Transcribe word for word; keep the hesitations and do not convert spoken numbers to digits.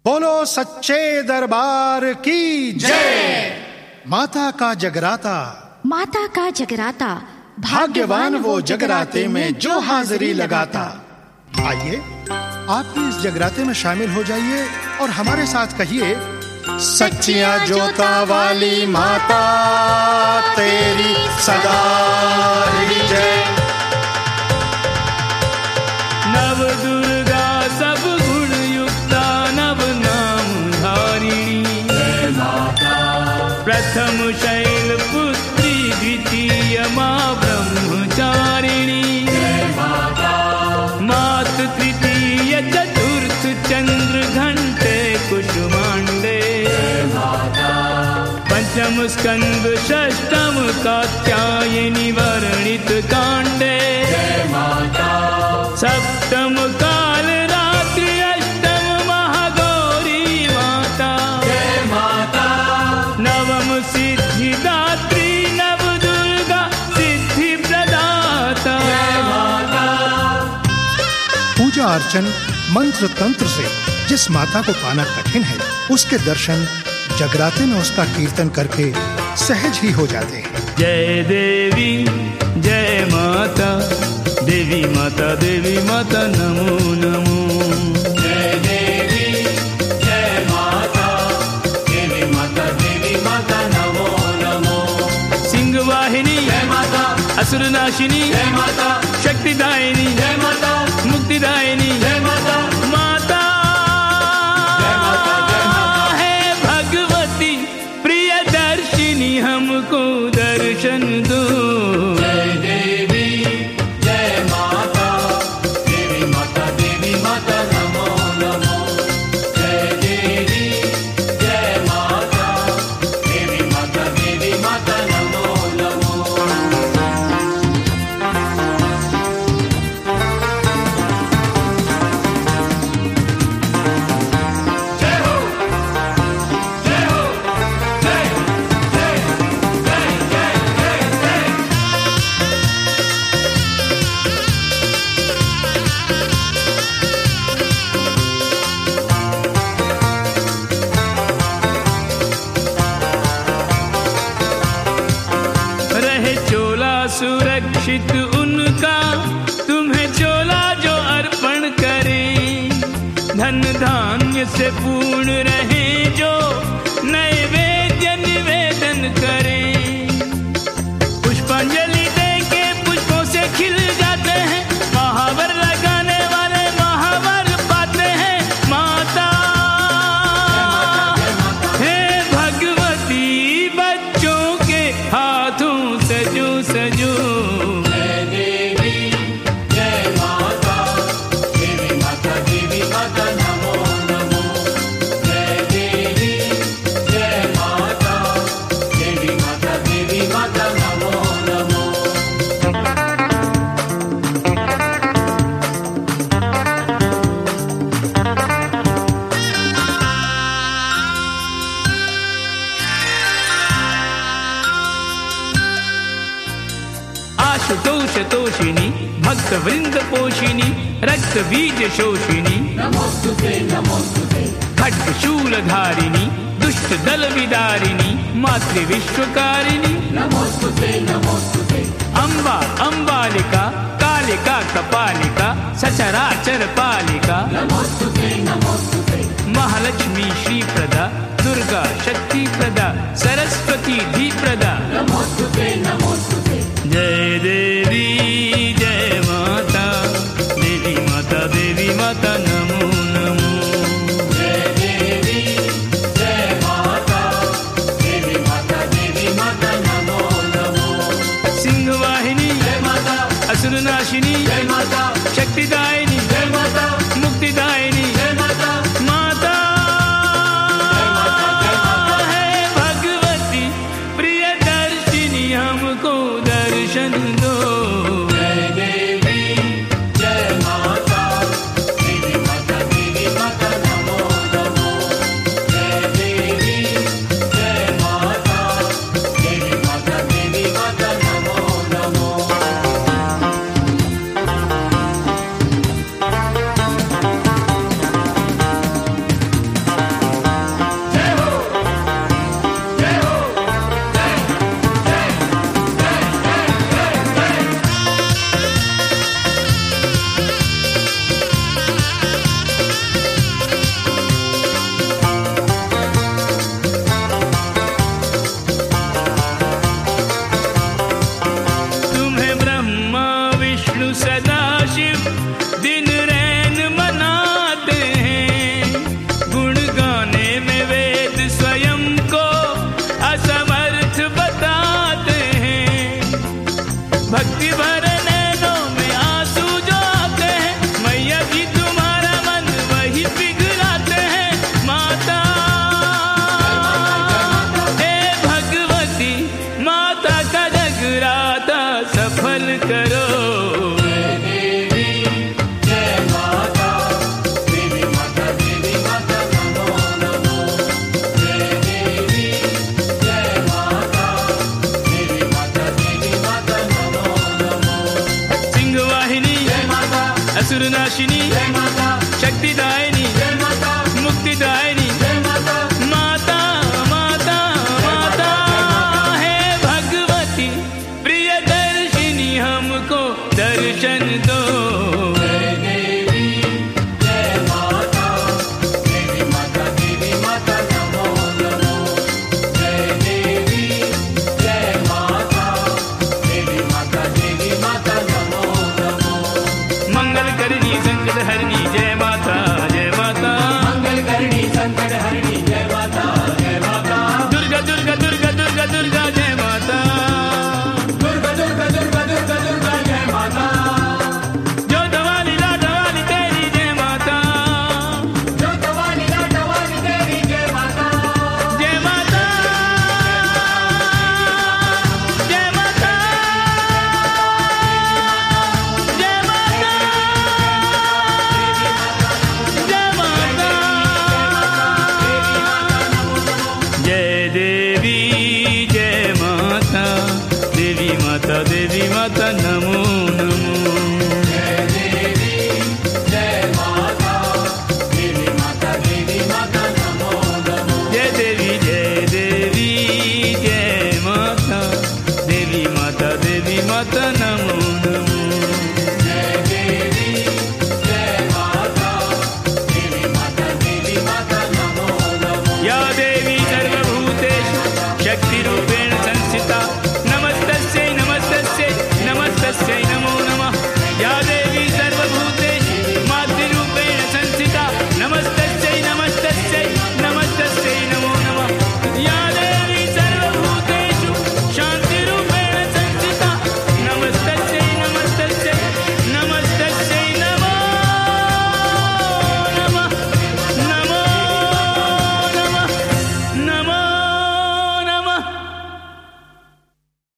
बोलो सच्चे दरबार की जय। माता का जगराता, माता का जगराता, भाग्यवान वो जगराते में जो हाजिरी लगाता। आइए आप भी इस जगराते में शामिल हो जाइए और हमारे साथ कहिए, सच्चिया जोता वाली माता तेरी सदा ही जय। नव दुर्गा सब गुण युक्ता, नव नाम धारिणी जय माता। प्रथम शैल पुत्री, द्वितीय माँ ब्रह्मचारिणी जय माता। मात तृतीय चतुर्थ चंद्र घंटे कुसुमांडे जय माता। पंचम स्कंद षष्टम कात्यायनी वर्णित कांडे जय माता। सप्तम काल रात्रि अष्टम महागौरी माता जय माता। नवम सिद्धिदात्री नव दुर्गा सिद्धि प्रदाता जय माता। पूजा अर्चन मंत्र तंत्र से जिस माता को पाना कठिन है, उसके दर्शन जगराते में उसका कीर्तन करके सहज ही हो जाते हैं। जय देवी जय माता, देवी माता देवी माता नमो नमो। जय देवी जय माता, देवी माता देवी माता नमो नमो। सिंह वाहिनी जय माता, असुर नाशिनी जय माता, शक्तिदायिनी जय माता, मुक्तिदायिनी जय माता। माता जय माता जय माता है भगवती प्रियदर्शिनी, हमको दर्शन दो। जय देवी जय माता, देवी माता देवी माता नमो नमो। जय देवी जय माता, देवी माता देवी माता नमो नमो। जय हो जय हो जय जय जय जय जय जय। रहे चोला सुरक्षित उनका, तुम्हें चोला जो अर्पण करे। धन धान्य से पूर्ण रहे जो नैवेद्य निवेदन करे। पुष्पांजलि दे के पुष्पों से खिल जाते हैं, महावर लगाने वाले महावर पाते हैं। माता हे भगवती बच्चों के हाथों सजो सजो। जय देवी जय माता, देवी माता देवी माता नमो नमो। जय देवी जय माता, देवी माता देवी माता नमो नमो। आशुतोष तोषिणी, भक्त वृंद पोषिणी, रक्त बीज शोषिणी नमोस्तुते नमोस्तुते। खड्ग शूल धारिणी, दुष्ट दल विदारिणी, मातृ विश्वकारिणी नमोस्तुते नमोस्तुते। अम्बा अम्बालिका, कालिका कपालिका, सचराचर पालिका नमोस्तुते नमोस्तुते। महालक्ष्मी श्री प्रदा, दुर्गा शक्ति प्रदा, सरस्वती धी प्रदा।